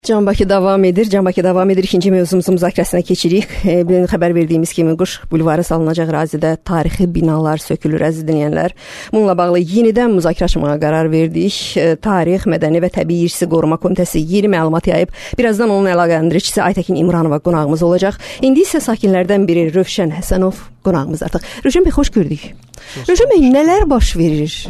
Can Bakı davam edir. Can Bakı davam edir. İkinci mövzumuzun müzakirəsinə keçirik. Xəbər verdiyimiz kimi Quş bulvarı salınacaq ərazidə tarixi binalar sökülür, əziz dinləyənlər. Bununla bağlı yenidən müzakirə açmağa qərar verdik. Tarix, Mədəni və Təbii İrsi Qoruma Komitəsi yeni məlumat yayıb. Birazdan onun əlaqələndiricisi Aytəkin İmranova qonağımız olacaq. İndi isə sakinlərdən biri Rövşən Həsənov qonağımız artıq. Rövşən bəy, xoş gördük. Rövşən bəy, nələr baş verir?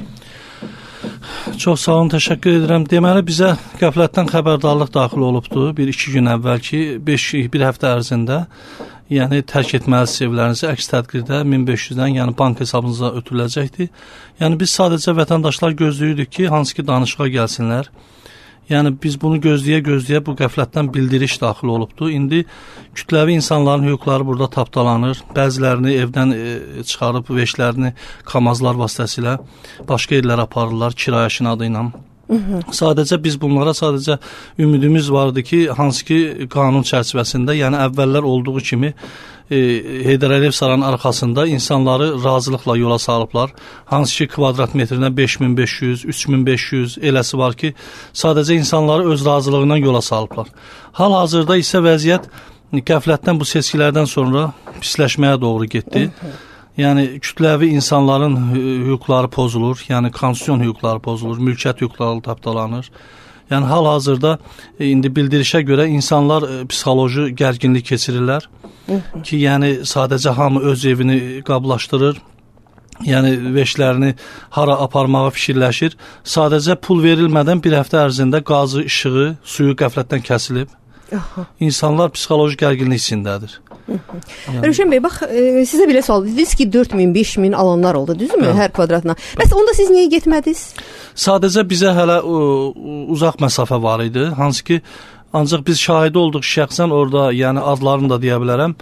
Çox sağ olun, təşəkkür edirəm. Deməli, bizə qəflətdən xəbərdarlıq daxil olubdur. 1-2 gün əvvəlki, bir həftə ərzində, yəni tərk etməlisiniz evlərinizi, əks təqdirdə 1500-dən, yəni bank hesabınıza ötürüləcəkdir. Yəni biz sadəcə vətəndaşlar gözləyirdik ki, hansı ki danışığa gəlsinlər. Yəni biz bunu gözləyə bu qəflətdən bildiriş daxil olubdur. İndi kütləvi insanların hüquqları burada tapdalanır. Bəzilərini evdən çıxarıb veşlərini kamazlar vasitəsilə başqa yerlərə aparırlar kirayə adı ilə. Sadəcə biz bunlara ümidimiz vardı ki, hansı ki qanun çərçivəsində, yəni əvvəllər olduğu kimi Heydər Əliyev sarayının arxasında insanları razılıqla yola salıblar. Hansı ki kvadrat metrinə 5500, 3500 eləsi var ki, sadəcə insanları öz razılığından yola salıblar. Hal-hazırda isə vəziyyət qəflətdən bu seçkilərdən sonra pisləşməyə doğru getdi. Yəni kütləvi insanların hüquqları pozulur, yəni konstitusiyon hüquqları pozulur, mülkiyyət hüquqları tapdalanır. Yəni hal-hazırda indi bildirişə görə insanlar psixoloji gərginlik keçirirlər ki, yəni sadəcə hamı öz evini qablaşdırır, yəni veşlərini hara aparmağa fikirləşir. Sadəcə pul verilmədən bir həftə ərzində qazı, işığı, suyu qəflətdən kəsilib. İnsanlar psixoloji gərginlik içindədir. Rövşən bəy, bax, sizə belə sual, dediniz ki 4000, 5000 alanlar oldu, düzdürmü, hər kvadratına? Bəs onda siz niyə getmədiniz? Sadəcə bizə hələ uzaq məsafə var idi, hansı ki, ancaq biz şahidi olduq şəxsən orada, yəni adlarını da deyə bilərəm,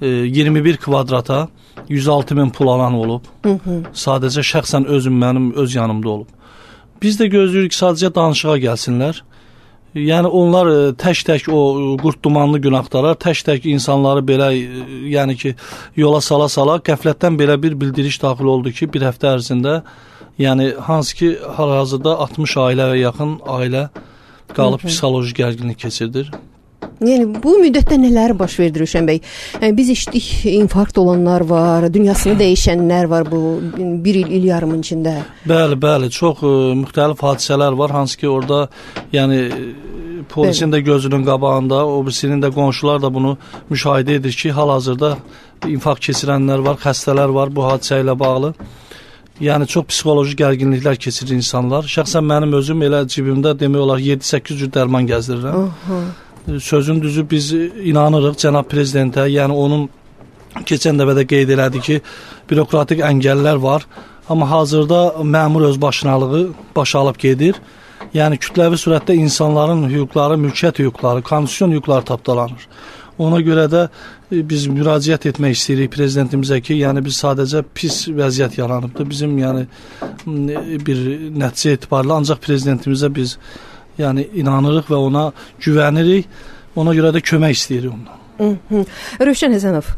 21 kvadrata 106.000 pul alan olub. Sadəcə şəxsən mənim öz yanımda olub. Biz də gözləyirik ki, sadəcə danışığa gəlsinlər. Yəni onlar tək-tək o qurd dumanlı gün axtarar, tək-tək insanları belə, yəni ki, yola sala-sala qəflətdən belə bir bildiriş daxil oldu ki, bir həftə ərzində, yəni hansı ki, hal-hazırda 60 ailə və yaxın ailə qalıb psixoloji gərginlik keçirdir. Yəni bu müddətdə nələr baş verdi Rövşən bəy? Biz eşitdik, infarkt olanlar var, dünyasını dəyişənlər var bu bir il yarımın içində. Bəli, çox müxtəlif hadisələr var, hansı ki orada, yəni polisin də gözünün qabağında, o birisinin də qonşular da bunu müşahidə edir ki, hal-hazırda infarkt keçirənlər var, xəstələr var bu hadisə ilə bağlı. Yəni çox psixoloji gərginliklər keçirir insanlar. Şəxsən mənim özüm elə cibimdə demək olar 7-8 cür dərman gəzdirirəm. Sözün düzü biz inanırıq cənab prezidentə, yəni onun keçən dəfə də qeyd elədi ki, bürokratik əngəllər var, amma hazırda məmur öz başınalığı başa alıb gedir. Yəni kütləvi surətdə insanların hüquqları, mülkiyyət hüquqları, konstitusiyon hüquqları tapdalanır. Ona görə də biz müraciət etmək istəyirik prezidentimizə ki, yəni biz sadəcə pis vəziyyət yaranıbdır. Bizim yəni bir nəticə etibarilə ancaq prezidentimizə biz yəni inanırıq və ona güvənirik, ona görə də kömək istəyirik ondan. Rövşən Həsənov,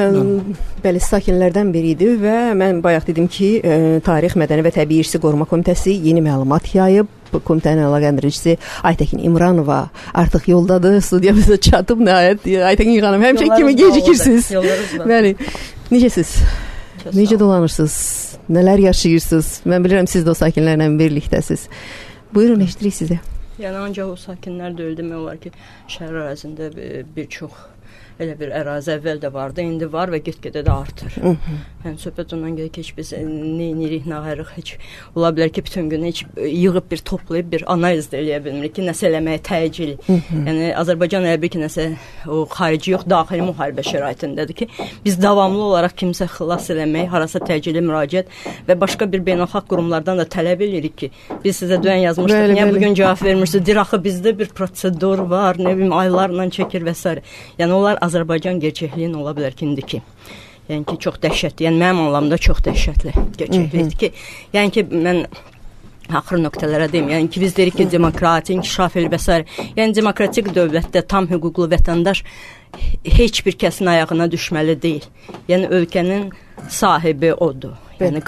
bəli, sakinlərdən biri idi və mən bayaq dedim ki, Tarix, Mədəni və Təbii İrsi Qoruma Komitəsi yeni məlumat yayıb. Komitənin əlaqələndiricisi Aytəkin İmranova artıq yoldadır, studiyamıza çatıb nəhayət. Aytəkin xanım, həmişə kimi gecikirsiniz. Bəli, necəsiz? Necə dolanırsınız? Nələr yaşayırsınız? Mən bilirəm, siz də o sakinlərlə birlikdəsiz. Buyurun, eşidirik sizə. Yəni ancaq o sakinlər deyil, demək olar ki, şəhər ərazində bir çox elə bir ərazi əvvəl də vardı, indi var və get-gedə də artır. Yəni söhbət ondan gəlir ki, biz neynirik, nağarıq, heç ola bilər ki, bütün günü heç yığıb bir toplayıb bir analiz də eləyə bilmirik ki, nəsə eləməyə təcil. Yəni Azərbaycan elə bir ki, nəsə o xarici yox, daxili müharibə şəraitindədir ki, biz davamlı olaraq kimsə xilas eləmək, harasa təcili müraciət və başqa bir beynəlxalq qurumlardan da tələb edirik ki, biz sizə dünən yazmışdıq, niyə bugün cavab vermirsiniz? Deyir, axı bizdə bir prosedur var, nə bilim, aylarla çəkir və s. Yəni onlar Azərbaycan gerçəkliyin ola bilər ki, indiki. Yəni ki, çox dəhşətli, yəni mənim anlamda çox dəhşətli gerçəklikdir ki, yəni ki, mən axır nöqtələrə deyim, yəni ki, biz deyirik ki, demokrati, inkişaf elə və s. Yəni demokratik dövlətdə tam hüquqlu vətəndaş heç bir kəsin ayağına düşməli deyil. Yəni ölkənin sahibi odur. Yəni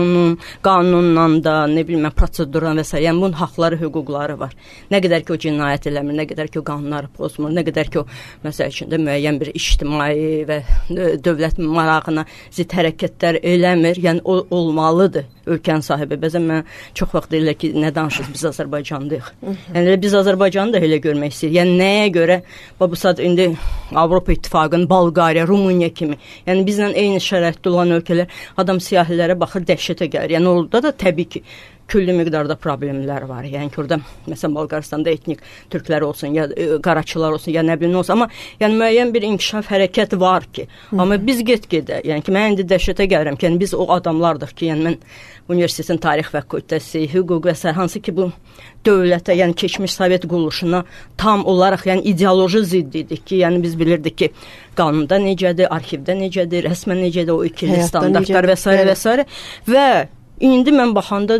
qanunla da, nə bilim, prosedurla və s. Yəni bunun haqları, hüquqları var. Nə qədər ki o cinayət eləmir, nə qədər ki o qanunları pozmur, nə qədər ki o məsəl üçün də müəyyən bir ictimai və dövlət marağına zidd hərəkətlər eləmir. Yəni o olmalıdır ölkənin sahibi. Bəzən mən çox vaxt deyirlər ki, nə danışırıq, biz Azərbaycanlıyıq. Yəni biz Azərbaycanı da elə görmək istəyirik. Yəni nəyə görə bu saat indi Avropa İttifaqının Bolqariya, Rumıniya kimi, yəni bizlə eyni şəraitdə olan ölkələr adam siyahilərə baxır, dəhşətə gəlir. Yəni orada da təbii ki külli miqdarda problemlər var. Yəni ki orada məsələn Bolqarıstanda etnik türklər olsun, ya qaraçılar olsun, ya nə bilim olsun, amma yəni müəyyən bir inkişaf hərəkəti var ki. Amma biz get-gedə, yəni ki mən indi dəhşətə gəlirəm ki, yəni biz o adamlardıq ki, yəni mən universitetin tarix fakültəsi, hüquq və s. hansı ki bu dövlətə, yəni keçmiş Sovet quruluşuna tam olaraq, yəni ideoloji zidd idik ki, yəni biz bilirdik ki, qanunda necədir, arxivdə necədir, rəsmən necədir, o ikili standartlar və s. və s. Və indi mən baxanda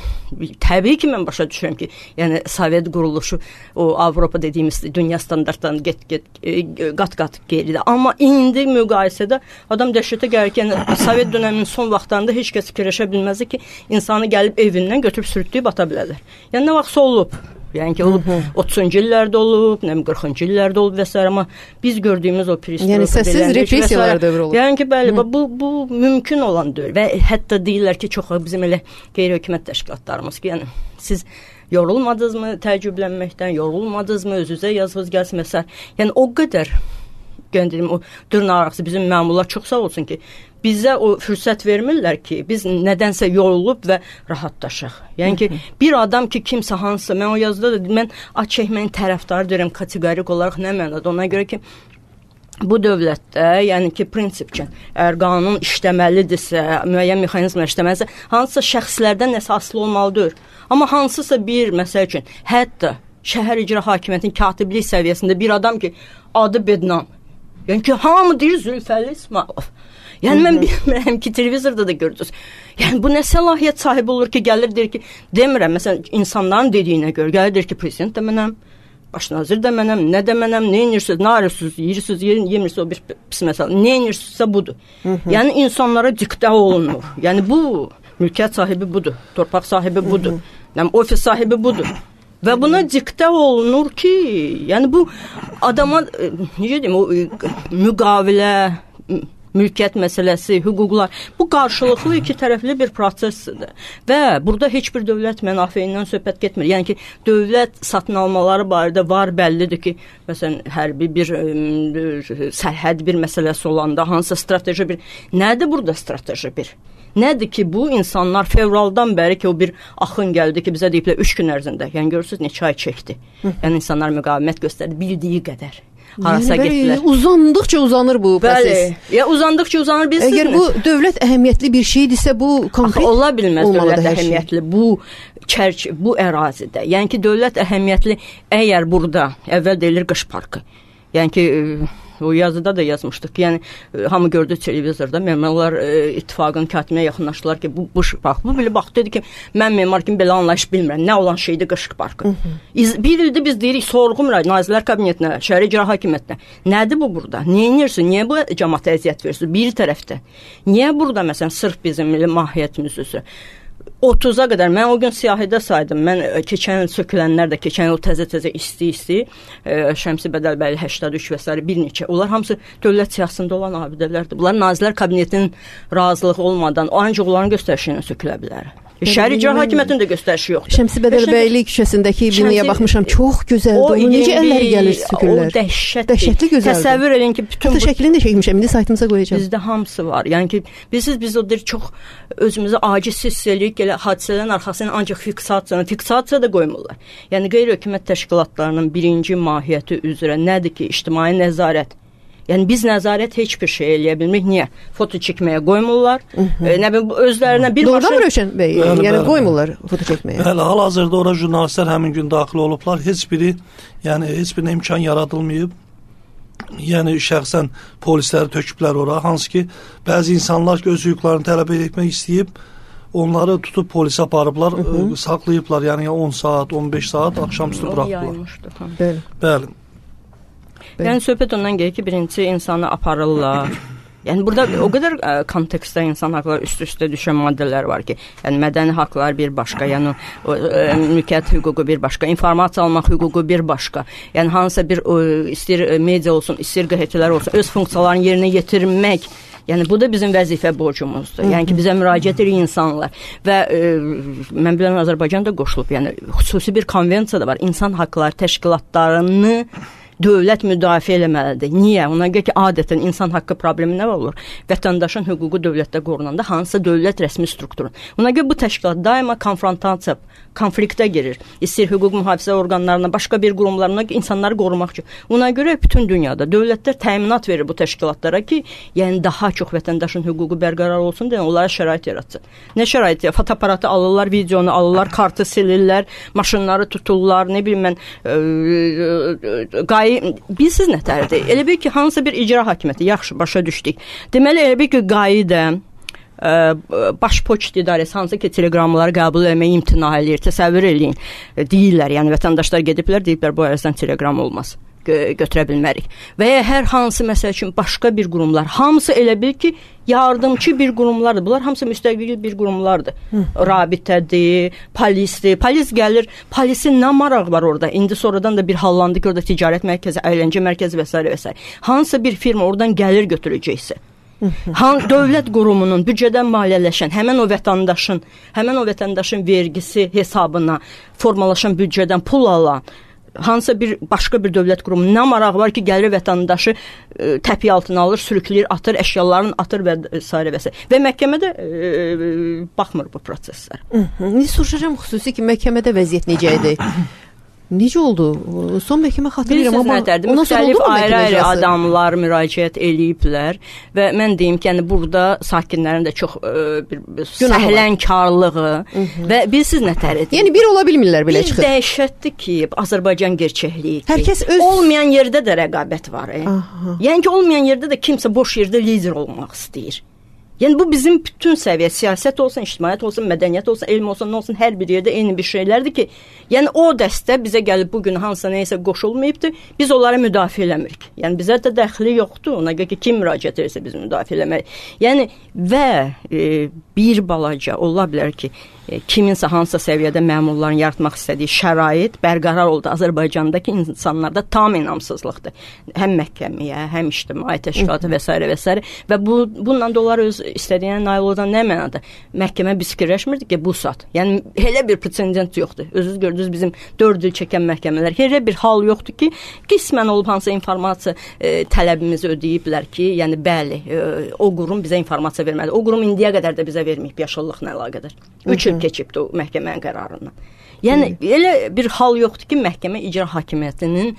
təbii ki mən başa düşürəm ki, yəni Sovet quruluşu o Avropa dediyimiz dünya standartlarından qat-qat geridə. Amma indi müqayisədə adam dəhşətə gəlir ki, yəni Sovet dönəminin son vaxtlarında heç kəs fikirləşə bilməzdi ki, insanı gəlib evindən götürüb sürütləyib ata bilərlər. Yəni nə vaxtsa olub. Yəni ki, olub 30-cu illərdə olub, 40-cı illərdə olub və s. Amma biz gördüyümüz o prinsip. Yəni səssiz repressiyalar dövrü olub. Yəni ki, bəli, bu mümkün olan dövr. Və hətta deyirlər ki, çox bizim elə qeyri-hökumət təşkilatlarımız ki, yəni siz yorulmadınızmı təəccüblənməkdən, yorulmadınızmı, öz-üzə yazınız gəlsin və s. Yəni o qədər göndərim, o dırnaqarası bizim məmurlar çox sağ olsun ki, bizə o fürsət vermirlər ki, biz nədənsə yorulub və rahatlaşaq. Yəni ki, bir adam ki, kimsə hansısa, mən o yazıda da, mən ac çəkməyin tərəfdarı deyirəm kateqorik olaraq nə mənada, ona görə ki, bu dövlətdə, yəni ki, prinsipcən, əgər qanun işləməlidirsə, müəyyən mexanizmlər işləməlidirsə, hansısa şəxslərdən nəsə asılı olmalıdır. Amma hansısa bir, məsəl üçün, hətta şəhər icra hakimiyyətinin katiblik səviyyəsində bir adam ki, adı Bednam, yəni ki, hamı deyir Zülfəli İsmailov. Yəni mən bilmirəm ki, televizorda da gördünüz. Yəni bu nə səlahiyyət sahibi olur ki, gəlir deyir ki, demirəm, məsələn, insanların dediyinə görə gəlir deyir ki, prezident də mənəm, baş nazir də mənəm, nə də mənəm, nə inirsiniz, nə arıyorsunuz, yerirsiniz, yemirsiniz, o bir pis məsələ, nə inirsinizsə budur. Yəni insanlara diktə olunur. Yəni bu mülkiyyət sahibi budur, torpaq sahibi budur, yəni ofis sahibi budur. Və buna diktə olunur ki, yəni bu adama, necə deyim, o müqavilə, mülkiyyət məsələsi, hüquqlar, bu qarşılıqlı iki tərəfli bir prosesdir. Və burada heç bir dövlət mənafeyindən söhbət getmir. Yəni ki, dövlət satın almaları barədə var, bəllidir ki, məsələn, hərbi bir sərhəd bir məsələsi olanda, hansısa strateji bir, nədir burada strateji bir? Nədir ki, bu insanlar fevraldan bəri ki, o bir axın gəldi ki, bizə deyiblər 3 gün ərzində, yəni görürsünüz neçə ay çəkdi. Yəni insanlar müqavimət göstərdi, bildiyi qədər. Harasa getdilər. Uzandıqca uzanır bu proses. Bəli. Ya uzandıqca uzanır. Əgər bu dövlət əhəmiyyətli bir şeydirsə, bu konkret ola bilməz dövlət əhəmiyyətli bu bu ərazidə. Yəni ki, dövlət əhəmiyyətli əgər burada əvvəl deyilir qış parkı. Yəni ki, o yazıda da yazmışdıq ki, yəni hamı gördü televizorda, Memarlar İttifaqının katibinə yaxınlaşdılar ki, bu bax, bu belə bax dedi ki, mən memar kimi belə anlayış bilmirəm, nə olan şeydir qışqı parkı. Bir ildir biz deyirik, sorğumur Nazirlər Kabinetinə, Şəhər İcra Hakimiyyətinə. Nədir bu burada? Niyə inirsin? Niyə bu cəmaata əziyyət verirsin? Bir tərəfdə. Niyə burada məsələn sırf bizim milli mahiyyətimiz üzrə 30-a qədər, mən o gün siyahidə saydım, mən keçən sökülənlər də, keçən o təzə isti, Şəmsi Bədəlbəyli 83 və s. bir neçə, onlar hamısı dövlət siyasətində olan abidələrdir. Bunlar Nazirlər Kabinetinin razılığı olmadan, ancaq onların göstərişi ilə sökülə bilər. Şəhər İcra Hakimiyyətinin də göstərişi yoxdur. Şəmsi Bədəlbəyli küçəsindəki binaya baxmışam, çox gözəldir. Onun necə əlləri gəlir sökülürlər. O dəhşətli gözəldir. Təsəvvür edin ki, bütün bu şəklini də çəkmişəm, indi saytımıza qoyacağam. Bizdə hamısı var. Yəni ki, biz o deyir çox özümüzü aciz hiss edirik, elə hadisələrin arxasına ancaq fiksasiya da qoymurlar. Yəni qeyri-hökumət təşkilatlarının birinci mahiyyəti üzrə nədir ki, ictimai nəzarət. Yəni biz nəzarət heç bir şey eləyə bilmirik. Niyə? Foto çəkməyə qoymurlar. Nə bilim özlərinə bir maşın. Doğrudan Rövşən bəy, yəni qoymurlar foto çəkməyə. Bəli, hal-hazırda ora jurnalistlər həmin gün daxil olublar. Heç birinə imkan yaradılmayıb. Yəni şəxsən polisləri töküblər ora. Hansı ki, bəzi insanlar öz hüquqlarını tələb etmək istəyib, onları tutub polisə aparıblar, saxlayıblar. Yəni 10 saat, 15 saat axşamüstü buraxdılar. Bəli. Yəni söhbət ondan gəlir ki, birincisi insanı aparırlar. Yəni burada o qədər kontekstdə insan haqları üst-üstə düşən maddələr var ki, yəni mədəni haqlar bir başqa, yəni mülkiyyət hüququ bir başqa, informasiya almaq hüququ bir başqa. Yəni hansısa bir istir media olsun, istir qəzetlər olsun, öz funksiyalarını yerinə yetirmək. Yəni bu da bizim vəzifə borcumuzdur. Yəni ki, bizə müraciət edir insanlar və mən bilirəm Azərbaycan da qoşulub. Yəni xüsusi bir konvensiya da var. İnsan haqları təşkilatlarını dövlət müdafiə eləməlidir. Niyə? Ona görə ki, adətən insan haqqı problemi nə olur? Vətəndaşın hüququ dövlətdə qorunanda hansısa dövlət rəsmi strukturun. Ona görə bu təşkilat daima konfrontasiya, konfliktə girir. İstir hüquq mühafizə orqanlarına, başqa bir qurumlarına insanları qorumaq üçün. Ona görə bütün dünyada dövlətlər təminat verir bu təşkilatlara ki, yəni daha çox vətəndaşın hüququ bərqərar olsun deyə onlara şərait yaratsın. Nə şərait? Fotoaparatı alırlar, videonu alırlar, kartı silirlər, maşınları tuturlar, nə bilim mən bilsiz nətərdir? Elə bil ki, hansısa bir icra hakimiyyəti, yaxşı, başa düşdük. Deməli, elə bil ki, qayıdə baş poçt idarəsi hansı ki, telegramları qəbul etməyə imtina eləyir, təsəvvür eləyin. Deyirlər, yəni vətəndaşlar gediblər, deyiblər, bu ərzdən telegram olmaz, götürə bilmərik. Və ya hər hansı məsəl üçün başqa bir qurumlar, hamısı elə bil ki, yardımçı bir qurumlardır. Bunlar hamısı müstəqil bir qurumlardır. Rabitədir, polisdir. Polis gəlir, polisin nə maraq var orada? İndi sonradan da bir hallandı ki, orada ticarət mərkəzi, əyləncə mərkəzi və s. və s. Hansısa bir firma oradan gəlir götürəcəksə, dövlət qurumunun büdcədən maliyyələşən həmin o vətəndaşın vergisi hesabına formalaşan büdcədən pul alan hansısa bir başqa bir dövlət qurumu nə maraq var ki, gəlir vətəndaşı təpiy altına alır, sürükləyir, atır, əşyalarını atır və s. və s. Və məhkəmədə baxmır bu proseslər. Soruşacağım xüsusi ki, məhkəmədə vəziyyət necə idi? Necə oldu? Son məhkəmə xatırlayıram, amma müxtəlif ayrı-ayrı adamlar müraciət eləyiblər və mən deyim ki, yəni burada sakinlərin də çox səhlənkarlığı və bilsiz nətəridir? Yəni bir ola bilmirlər belə çıxır. Bir dəhşətdir ki, Azərbaycan gerçəkliyi ki, hər kəs olmayan yerdə də rəqabət var. Yəni ki, olmayan yerdə də kimsə boş yerdə lider olmaq istəyir. Yəni bu bizim bütün səviyyə, siyasət olsun, ictimaiyyət olsun, mədəniyyət olsun, elm olsun, nə olsun, hər bir yerdə eyni bir şeylərdir ki, yəni o dəstə bizə gəlib bugün hansısa neysə qoşulmayıbdır, biz onları müdafiə eləmirik. Yəni bizə də dəxli yoxdur, ona görə ki, kim müraciət edirsə biz müdafiə eləməliyik. Yəni və bir balaca ola bilər ki, kiminsə hansısa səviyyədə məmurların yaratmaq istədiyi şərait bərqərar oldu. Azərbaycandakı insanlarda tam inamsızlıqdır. Həm məhkəməyə, həm ictimai təşkilata və s. və s. Və bununla da onlar öz istədiyinə nail olan nə mənada? Məhkəmə biz fikirləşmirdi ki, bu saat. Yəni, elə bir precedent yoxdur. Özünüz gördünüz bizim 4 il çəkən məhkəmələr. Elə bir hal yoxdur ki, qismən olub hansısa informasiya tələbimizi ödəyiblər ki, yəni bəli, o qurum bizə informasiya verməlidir. O qurum indiyə qədər də bizə verməyib yaşıllıqla əlaqədar. 3 il keçibdi o məhkəmənin qərarından. Yəni, elə bir hal yoxdur ki, məhkəmə icra hakimiyyətinin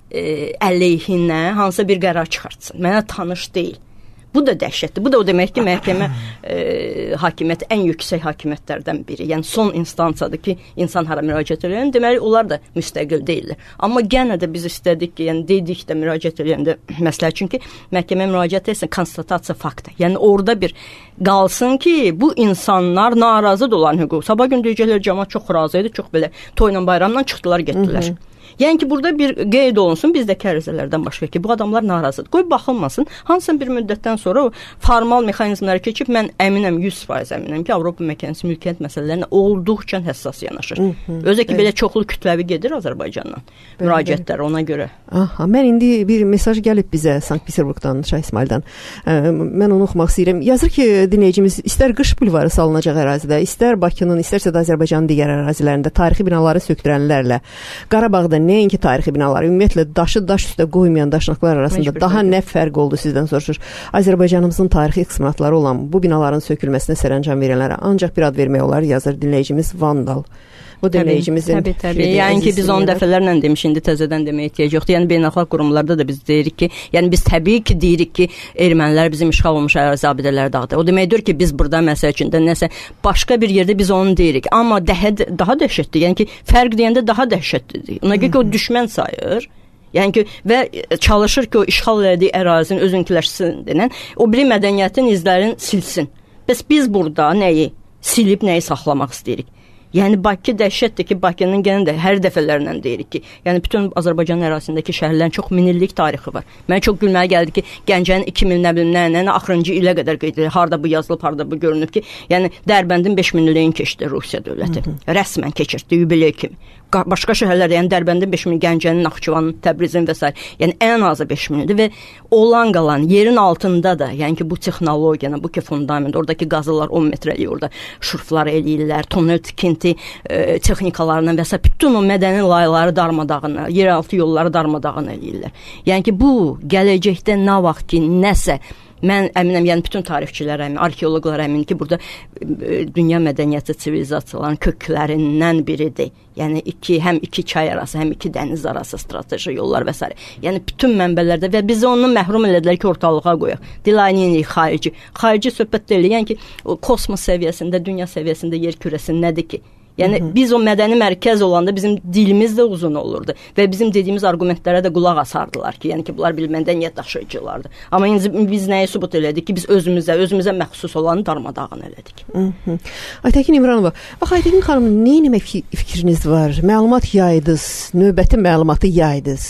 əleyhinə hansısa bir qərar çıxartsın. Mənə tanış deyil. Bu da dəhşətdir. Bu da o demək ki, məhkəmə hakimiyyəti ən yüksək hakimiyyətlərdən biri. Yəni son instansiyadır ki, insan hara müraciət edən, deməli onlar da müstəqil deyirlər. Amma yenə də biz istədik ki, yəni dedik də müraciət edəndə məsləhət üçün ki, məhkəmə müraciət etsin konstatasiya faktı. Yəni orada bir qalsın ki, bu insanlar narazı olan hüquq. Sabah gün deyəcəklər cəmaət çox razı idi, çox belə toyla bayramdan çıxdılar, getdilər. Yəni ki, burada bir qeyd olunsun bizdəki ərizələrdən başqa ki, bu adamlar narazıdır. Qoy baxılmasın, hansısa bir müddətdən sonra o formal mexanizmlərə keçib, mən əminəm, 100% əminəm ki, Avropa məkanizi mülkiyyət məsələlərinə olduqca həssas yanaşır. Özə ki, belə çoxlu kütləvi gedir Azərbaycandan müraciətlər ona görə. Mən indi bir mesaj gəlib bizə Sankt-Peterburqdan, Şah İsmaildən. Mən onu oxumaq istəyirəm. Yazır ki, dinləyicimiz istər qış bulvarı salınacaq ərazidə, istər Bakının, istərsə də Azərbaycanın digər ərazilərində tarixi binaları sökdürənlərlə Qarabağda nəinki tarixi binalar, ümumiyyətlə daşı daş üstə qoymayan daşnaqlar arasında daha nə fərq oldu sizdən soruşur. Azərbaycanımızın tarixi eksponatları olan bu binaların sökülməsinə sərəncam verənlərə ancaq bir ad vermək olar, yazır dinləyicimiz Vandal. Bu dinləyicimizin Təbii. Yəni ki, biz 10 dəfələrlə demiş, indi təzədən deməyə ehtiyac yoxdur. Yəni beynəlxalq qurumlarda da biz deyirik ki, yəni biz təbii ki deyirik ki, ermənilər bizim işğal olmuş ərazi abidələri dağıdır. O deməkdir ki, biz burada məsəl üçün də nəsə başqa bir yerdə biz onu deyirik. Amma daha dəhşətdir. Yəni ki, fərq deyəndə daha dəhşətlidir. Ona görə ki, o düşmən sayır. Yəni ki, və çalışır ki, o işğal elədiyi ərazinin özünkiləşsin denən, o biri mədəniyyətin izlərini silsin. Bəs biz burada nəyi silib, nəyi saxlamaq istəyirik? Yəni Bakı dəhşətdir ki, Bakının gənə də hər dəfələrlə deyirik ki, yəni bütün Azərbaycan ərazisindəki şəhərlərin çox minillik tarixi var. Mənə çox gülməli gəldi ki, Gəncənin 2000 nə axırıncı ilə qədər qeyd edilir. Harda bu yazılıb, harda bu görünüb ki, yəni Dərbəndin 5000 illiyin keçdi Rusiya dövləti. Rəsmən keçirdi yubiley kimi. Başqa şəhərlərdə, yəni Dərbəndin 5000, Gəncənin, Naxçıvanın, Təbrizin və s. yəni ən azı 5000 idi və olan qalan yerin altında da, yəni ki bu texnologiyanı, bu ki fundament, oradakı qazılar 10 metrəlik orada şurflar eləyirlər, tunel tikinti texnikalarından və s. bütün o mədəni layihələri darmadağını, yeraltı yolları darmadağını eləyirlər. Yəni ki bu gələcəkdə nə vaxt ki nəsə mən əminəm, yəni bütün tarixçilər əmin, arxeoloqlar əmin ki, burada dünya mədəniyyəti sivilizasiyaların köklərindən biridir. Yəni həm iki çay arası, həm iki dəniz arası strateji yollar və s. Yəni bütün mənbələrdə və bizi ondan məhrum elədilər ki, ortalığa qoyaq. Dilayenilik xarici. Xarici söhbət deyil. Yəni ki, o kosmos səviyyəsində, dünya səviyyəsində yer kürəsi nədir ki? Yəni biz o mədəni mərkəz olanda bizim dilimiz də uzun olurdu və bizim dediyimiz argumentlərə də qulaq asardılar ki, yəni ki bunlar mədəniyyət daşıyıcılardır. Amma biz nəyi sübut elədik ki, biz özümüzə məxsus olanı darmadağın elədik. Aytəkin İmranova, bax Aytəkin xanım, nə etmək fikriniz var? Məlumat yaydınız, növbəti məlumatı yaydınız.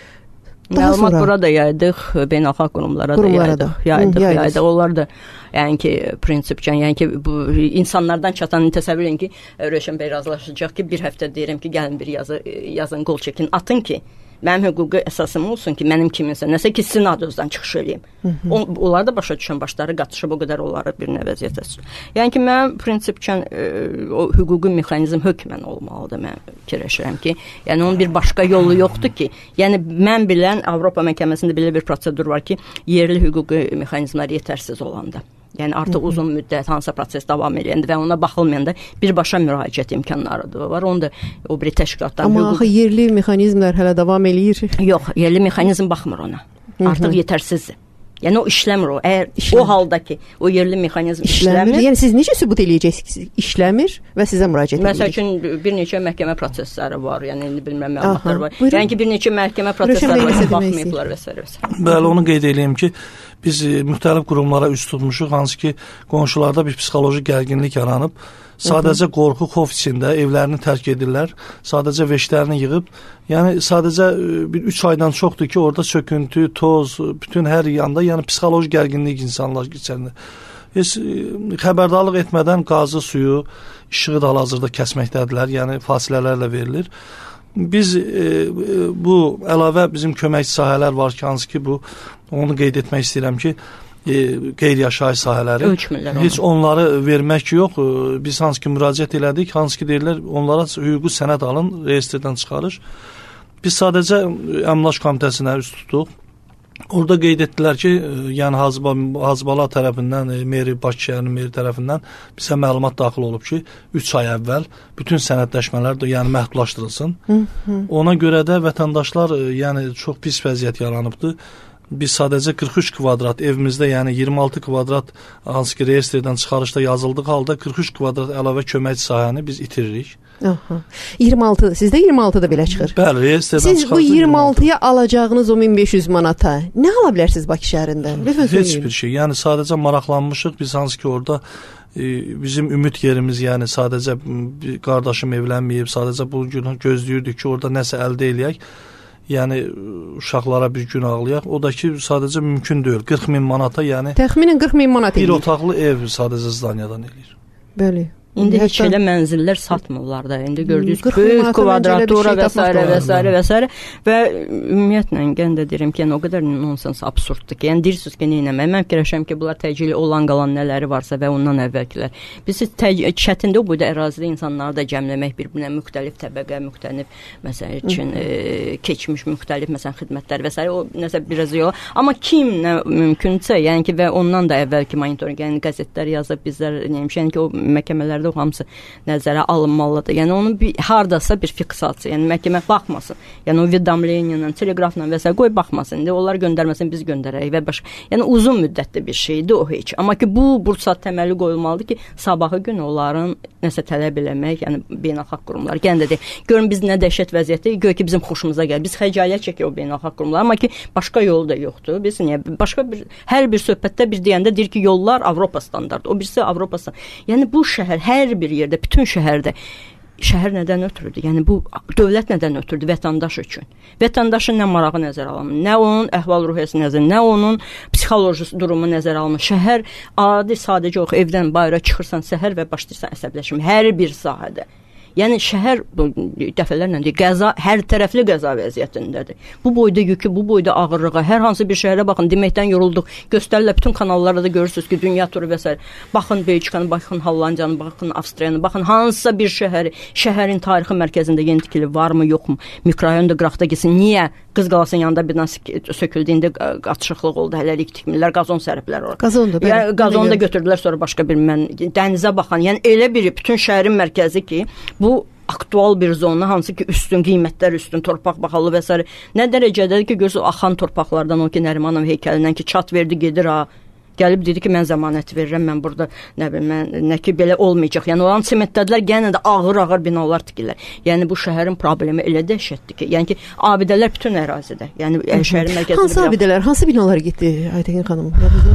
Məlumat burada yaydıq, beynəlxalq qurumlara da yaydıq. Onlar da yəni ki prinsipcən, yəni ki bu insanlardan çatan təsəvvür edin ki, Rövşən bəy razılaşacaq ki, bir həftə deyirəm ki, gəlin bir yazın, qol çəkin, atın ki, mənim hüquqi əsasım olsun ki, mənim kiminsə, nəsə ki, sizin adınızdan çıxış eləyim. Onlar da başa düşən başları qatışıb o qədər onları bir vəziyyətə sürür. Yəni ki, mənim prinsipcən o hüquqi mexanizm hökmən olmalıdır, mən fikirləşirəm ki, yəni onun bir başqa yolu yoxdur ki, yəni mən bilən Avropa məhkəməsində belə bir prosedur var ki, yerli hüquqi mexanizmlər yetərsiz olanda. Yəni artıq uzun müddət hansısa proses davam edəndə və ona baxılmayanda birbaşa müraciət imkanları da var. Onu da o bir təşkilatdan Amma axı yerli mexanizmlər hələ davam eləyir. Yox, yerli mexanizm baxmır ona. Artıq yetərsizdir. Yəni o işləmir o. Əgər o halda ki, o yerli mexanizm işləmir. Yəni siz necə sübut eləyəcəksiniz? İşləmir və sizə müraciət edilir. Məsəl üçün bir neçə məhkəmə prosesləri var. Yəni indi bilmirəm məlumatlar var. Yəni ki bir neçə məhkəmə prosesləri var, baxmayıblar və s. Bəli, onu qeyd edeyim ki, biz müxtəlif qurumlara üst tutmuşuq, hansı ki qonşularda bir psixoloji gərginlik yaranıb. Sadəcə qorxu, xof içində evlərini tərk edirlər. Sadəcə veşlərini yığıb, yəni sadəcə bir 3 aydan çoxdur ki, orada çöküntü, toz, bütün hər yanda, yəni psixoloji gərginlik insanlar keçəndə. Heç xəbərdarlıq etmədən qazı, suyu, işığı da hal-hazırda kəsməkdədirlər, yəni fasilələrlə verilir. Biz bu əlavə bizim köməkçi sahələr var ki, hansı ki bu, onu qeyd etmək istəyirəm ki, qeyri-yaşayış sahələri. Heç onları vermək yox. Biz hansı ki müraciət elədik, hansı ki deyirlər, onlara hüquqi sənəd alın, reyestrdən çıxarış. Biz sadəcə əmlak komitəsinə üst tutuq. Orada qeyd etdilər ki, yəni Hacıbala tərəfindən, Bakı şəhərinin meri tərəfindən bizə məlumat daxil olub ki, 3 ay əvvəl bütün sənədləşmələr də yəni məhdudlaşdırılsın. Ona görə də vətəndaşlar yəni çox pis vəziyyət yaranıbdır. Biz sadəcə 43 kvadrat evimizdə, yəni 26 kvadrat hansı ki reyestrdən çıxarışda yazıldıq halda 43 kvadrat əlavə köməkçi sahəni biz itiririk. 26, sizdə 26 da belə çıxır. Bəli, reyestrdən çıxarışda. Siz bu 26-ya alacağınız o 1500 manata nə ala bilərsiniz Bakı şəhərində? Heç bir şey. Yəni sadəcə maraqlanmışıq. Biz hansı ki orada bizim ümid yerimiz, yəni sadəcə qardaşım evlənməyib, sadəcə bu gün gözləyirdik ki, orada nəsə əldə eləyək. Yəni uşaqlara bir gün ağlayaq. O da ki sadəcə mümkün deyil. 40 min manata, yəni təxminən 40 min manat bir otaqlı ev sadəcə zdanyadan eləyir. Bəli. İndi heç elə mənzillər satmırlar da. İndi gördüyünüz böyük kvadratura və s. və ümumiyyətlə qən də deyirəm ki, yəni o qədər nonsens, absurddur ki, yəni deyirsiniz ki, nə etmək? Mən fikirləşirəm ki, bunlar təcili olan qalan nələri varsa və ondan əvvəlkilər. Biz çətində o boyda ərazidə insanları da cəmləmək, bir-birinə müxtəlif təbəqə, müxtəlif məsəl üçün keçmiş müxtəlif məsələn xidmətlər və s. o nəsə biraz yox. Amma kim nə mümkünsə, yəni ki və ondan da əvvəlki monitorinq, yəni qəzetlər yazıb bizlər neymiş, yəni ki o məhkəmələr o hamısı nəzərə alınmalıdır. Yəni onun hardasa bir fiksasiya, yəni məhkəmə baxmasın. Yəni o vidamleniyanla, teleqrafla və s. qoy baxmasın. İndi onlar göndərməsin, biz göndərək və başqa. Yəni uzun müddətli bir şeydir o heç. Amma ki bu bursat təməli qoyulmalıdır ki, sabahı gün onların nəsə tələb eləmək, yəni beynəlxalq qurumlar. Yenə də deyək, görün biz nə dəhşət vəziyyətdə, göy ki bizim xoşumuza gəlir. Biz xəcalət çəkir o beynəlxalq qurumlar, amma ki başqa yolu da yoxdur. Biz niyə başqa bir hər bir söhbətdə bir deyəndə deyir ki, yollar Avropa standartı. O birisi Avropa standartı. Yəni bu şəhər hər bir yerdə, bütün şəhərdə. Şəhər nədən ötürüdür? Yəni bu dövlət nədən ötürüdür? Vətəndaş üçün. Vətəndaşın nə marağı nəzərə alınır, nə onun əhval-ruhiyyəsi nəzərə, nə onun psixoloji durumu nəzərə alınır. Şəhər adi sadəcə o evdən bayıra çıxırsan səhər və başlayırsan əsəbləşmə hər bir sahədə. Yəni şəhər dəfələrlə deyir, qəza, hər tərəfli qəza vəziyyətindədir. Bu boyda yükü, bu boyda ağırlığa, hər hansı bir şəhərə baxın, deməkdən yorulduq. Göstərirlər, bütün kanallarda da görürsünüz ki, dünya turu və s. Baxın Belçikanı, baxın Hollandiyanı, baxın Avstriyanı, baxın hansısa bir şəhərin tarixi mərkəzində yeni tikili varmı, yoxmu? Mikrorayonda qıraqda getsin. Niyə? Qız Qalasının yanında bir söküldüyündə qaçışıqlıq oldu, hələlik tikmirlər, qazon səriblər orada. Yəni, qazonu da götürdülər, sonra başqa bir dənizə baxan. Yəni elə bir bütün şəhərin mərkəzi ki, bu aktual bir zona, hansı ki üstün qiymətlər, üstün torpaq bahalı və s. Nə dərəcədədir ki, görürsünüz axan torpaqlardan o ki Nərimanov heykəlindən ki çat verdi gedir ha. Gəlib dedi ki, mən zəmanət verirəm, mən burada nə bilim, nə ki belə olmayacaq. Yəni olan sementdədilər yenə də ağır binalar tikirlər. Yəni bu şəhərin problemi elə dəhşətdir ki, yəni ki abidələr bütün ərazidə. Yəni şəhərin mərkəzində. Hansı abidələr, hansı binalar getdi Aytəkin xanım?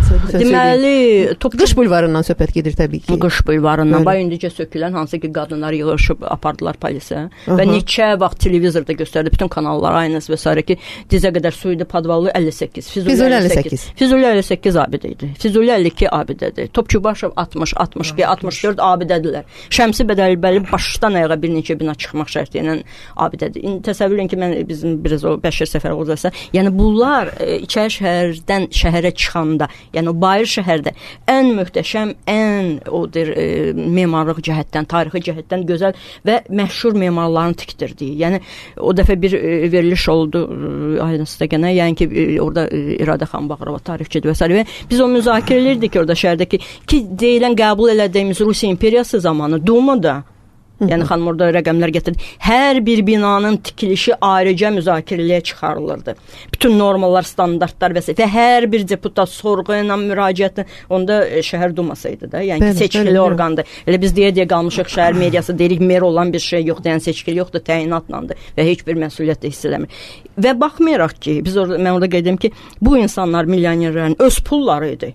Deməli, Qış bulvarından söhbət gedir təbii ki. Qış bulvarından. Bax indicə sökülən hansı ki qadınlar yığışıb apardılar polisə və neçə vaxt televizorda göstərdi bütün kanallar aynısı və s. ki dizə qədər su idi, podvalı 58, Füzuli 58. Füzuli 58 abidə idi. Füzuli 52 abidədir. Topçubaşov 60, 62, 64 abidədirlər. Şəmsi Bədəlbəli başdan ayağa bir neçə bina çıxmaq şərti ilə abidədir. Təsəvvür edin ki, mən bizim biraz o Bəşir Səfərov olacaqsa, yəni bunlar içəri şəhərdən şəhərə çıxanda, yəni o bayır şəhərdə ən möhtəşəm, ən odur memarlıq cəhətdən, tarixi cəhətdən gözəl və məşhur memarların tikdirdiyi. Yəni o dəfə bir veriliş oldu Aynasıda gənə, yəni ki orada İradə xan Bağırova tarixçidir və s. Biz o müzakirə edirdik ki, orada şəhərdəki ki deyilən qəbul elədiyimiz Rusiya imperiyası zamanı Dumada, yəni xanım orada rəqəmlər gətirdi. Hər bir binanın tikilişi ayrıca müzakirəyə çıxarılırdı. Bütün normalar, standartlar və s. Və hər bir deputat sorğu ilə müraciətlə, onda şəhər duması idi da, yəni ki, seçkili orqandır. Elə biz deyə qalmışıq şəhər mediası, deyirik mer olan bir şey yoxdur, yəni seçkili yoxdur, təyinatlandır və heç bir məsuliyyət də hiss eləmir. Və baxmayaraq ki, mən orada qeyd edim ki, bu insanlar milyonerlərin öz pulları idi.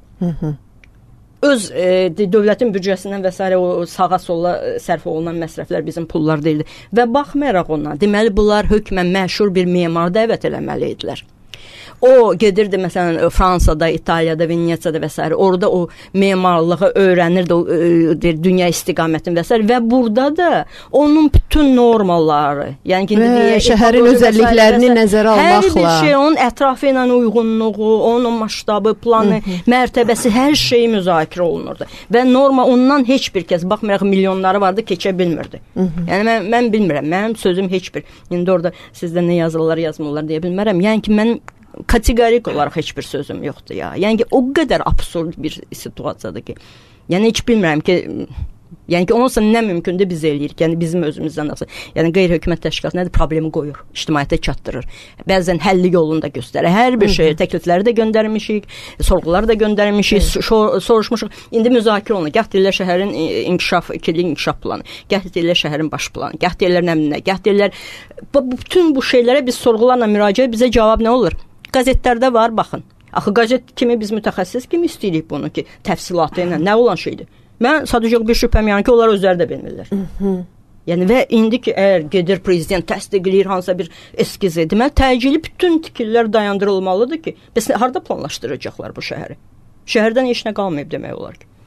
Öz dövlətin büdcəsindən və s. o sağa sola sərf olunan məsrəflər bizim pullar deyildi. Və baxmayaraq ona, deməli bunlar hökmən məşhur bir memar dəvət eləməli idilər. O gedirdi məsələn Fransada, İtaliyada, Venesiyada və s. Orada o memarlığı öyrənirdi, o dünya istiqamətini və s. Və burada da onun bütün normalları, yəni ki şəhərin özəlliklərini nəzərə almaqla, hər bir şey onun ətrafı ilə uyğunluğu, onun maştabı, planı, mərtəbəsi, hər şey müzakirə olunurdu. Və norma ondan heç bir kəs, baxmayaraq milyonları vardı, keçə bilmirdi. Yəni mən bilmirəm, mənim sözüm heç bir. İndi orada sizdə nə yazırlar, yazmırlar deyə bilmərəm. Yəni ki mən kateqorik olaraq heç bir sözüm yoxdur ya. Yəni ki o qədər absurd bir situasiyadır ki. Yəni heç bilmirəm ki, yəni ki onunsa nə mümkündür biz eləyirik. Yəni bizim özümüzdən asılı. Yəni qeyri-hökumət təşkilatı nədir? Problemi qoyur, ictimaiyyətə çatdırır. Bəzən həlli yolunu da göstərir. Hər bir şey, təklifləri də göndərmişik, sorğuları da göndərmişik, soruşmuşuq. İndi müzakirə olunur. Gah deyirlər şəhərin ikili inkişaf planı, gah deyirlər şəhərin baş planı, gah deyirlər nə, gah deyirlər bütün bu şeylərə biz sorğularla müraciət, bizə cavab nə olur? Qəzetlərdə var, baxın. Axı qəzet kimi biz mütəxəssis kimi istəyirik bunu ki, təfsilatı ilə nə olan şeydir? Mən sadəcə bir şübhəm yəni ki, onlar özləri də bilmirlər. Yəni və indi ki, əgər gedir prezident təsdiqləyir hansısa bir eskizi, deməli təcili bütün tikililər dayandırılmalıdır ki, bəs harda planlaşdıracaqlar bu şəhəri? Şəhərdən heç nə qalmayıb demək olar ki.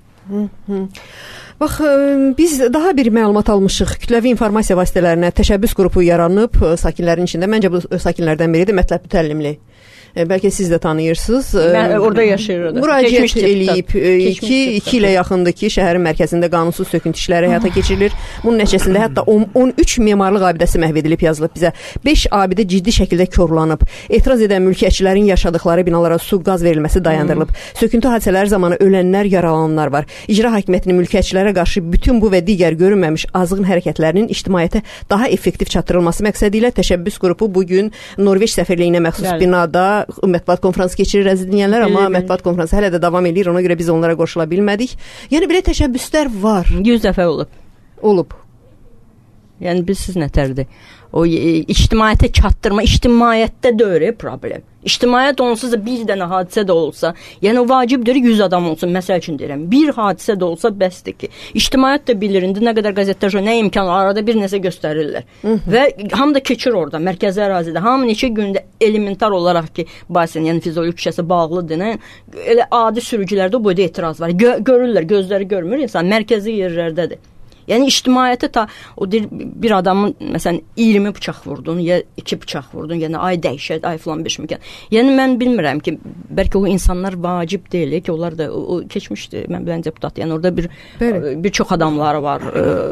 Bax, biz daha bir məlumat almışıq. Kütləvi informasiya vasitələrinə təşəbbüs qrupu yaranıb sakinlərin içində. Məncə bu sakinlərdən biridir, Mətləb Mütəllimli. Bəlkə siz də tanıyırsınız. Orada yaşayır. Müraciət eləyib. 2 ilə yaxındır ki, şəhərin mərkəzində qanunsuz söküntü işləri həyata keçirilir. Bunun nəticəsində hətta 13 memarlıq abidəsi məhv edilib, yazılıb bizə. 5 abidə ciddi şəkildə korlanıb. Etiraz edən mülkiyyətçilərin yaşadıkları binalara su, qaz verilməsi dayandırılıb. Söküntü hadisələri zamanı ölənlər, yaralananlar var. İcra hakimiyyətinin mülkiyyətçilərə qarşı bütün bu və digər görünməmiş azğın hərəkətlərinin ictimaiyyətə daha effektiv çatdırılması məqsədi ilə təşəbbüs qrupu bugün Norveç səfirliyinə məxsus binada mətbuat konfransı keçirir əziz dinləyənlər, amma mətbuat konfransı hələ də davam edir, ona görə biz onlara qoşula bilmədik. Yəni belə təşəbbüslər var. 100 dəfə olub. Olub. Yəni bilsiz nətərdir? o ictimaiyyətə çatdırma, ictimaiyyətdə deyil problem. İctimaiyyət onsuz da bir dənə hadisə də olsa, yəni vacibdir 100 adam olsun, məsəl üçün deyirəm. Bir hadisə də olsa bəsdir ki, ictimaiyyət də bilir, indi nə qədər qəzetlər nə imkan arada bir nəsə göstərirlər. Və hamı da keçir orada, mərkəzi ərazidə. Hamı neçə gündə elementar olaraq ki, basən, yəni Füzuli küçəsi bağlıdır, nə? Elə adi sürücülərdə bu etiraz var. Görürlər, gözləri görmür insan, mərkəzi yerlərdədir. Yəni ictimaiyyətə o bir adamın məsələn 20 bıçaq vurdun, ya 2 bıçaq vurdun, yəni ay dəhşət, ay filan beş mükən. Yəni mən bilmirəm ki, bəlkə o insanlar vacib deyil ki, onlar da o keçmişdi. Mən bilən deputat, yəni orada bir çox adamları var.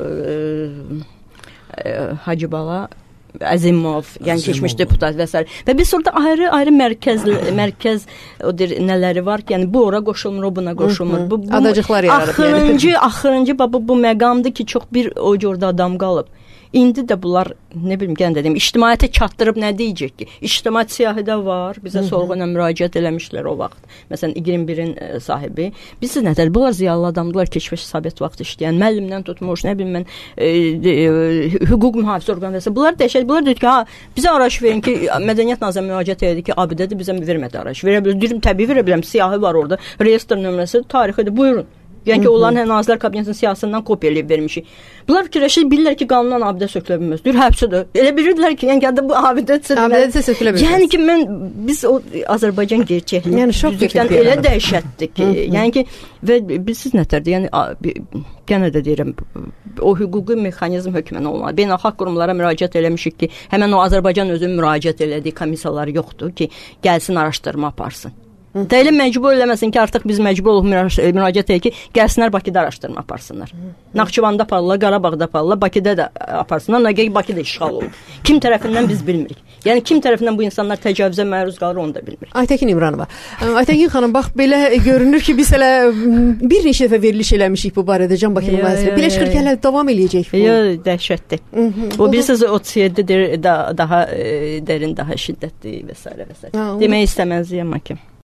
Hacı Bala, Əzimov, yəni keçmiş deputat və s. Və biz orada ayrı mərkəz o nələri var ki, yəni bu ora qoşulmur, o buna qoşulmur. Bu adacıqlar yaradıb. Axırıncı bu məqamdır ki, çox bir orada adam qalıb. İndi də bunlar, nə bilim, gən dedim, ictimaiyyətə çatdırıb nə deyəcək ki? İctimaiyyət siyahıda var, bizə sorğuyla müraciət eləmişlər o vaxt. Məsələn, 21-in sahibi. Bilirsiniz nətər, bunlar ziyalı adamdılar, keçmiş Sovet vaxt işləyən, müəllimdən tutmuş, nə bilim mən, hüquq mühafizə orqanı və s. Bunlar dəhşət, bunlar deyir ki, bizə araç verin ki, Mədəniyyət Nazirliyi müraciət elədi ki, ABD-də bizə vermədi araç. Verə bilir, deyirəm, təbii verə biləm, siyahı var orada, reyestr nömrəsi, tarixidir, buyurun. Yəni ki, onların Nazirlər Kabinetinin siyasətindən kopya eləyib vermişik. Bunlar fikirləşir, bilirlər ki, qanundan abidə sökülə bilməz. Deyir, həbsədir. Elə bilirdilər ki, yəni bu abidə sökülə bilməz. Yəni ki, biz o Azərbaycan gerçəkliyi yəni şokdan elə dəhşətdir ki, yəni ki, və bilsiz nətərdir? Yəni yenə də deyirəm, o hüquqi mexanizm hökmən olmalı. Beynəlxalq qurumlara müraciət eləmişik ki, həmin o Azərbaycan özü müraciət elədiyi komissiyalar yoxdur ki, gəlsin araşdırma aparsın. Elə məcbur eləməsin ki, artıq biz məcbur olub müraciət edək ki, gəlsinlər Bakıda araşdırma aparsınlar. Naxçıvanda aparırlar, Qarabağda aparırlar, Bakıda da aparsınlar, nəgəy Bakıda işğal olub. Kim tərəfindən biz bilmirik. Yəni kim tərəfindən bu insanlar təcavüzə məruz qalır, onu da bilmirik. Aytəkin İmranova. Aytəkin xanım, bax belə görünür ki, biz hələ bir neçə dəfə veriliş eləmişik bu barədə Can Bakının müəssisəsi. Biləşqir hələ davam eləyəcək bu. Yox, dəhşətdir. O bilirsiniz 37-dir, daha dərin, daha şiddətli və s. Demək istəməzliyəm ki.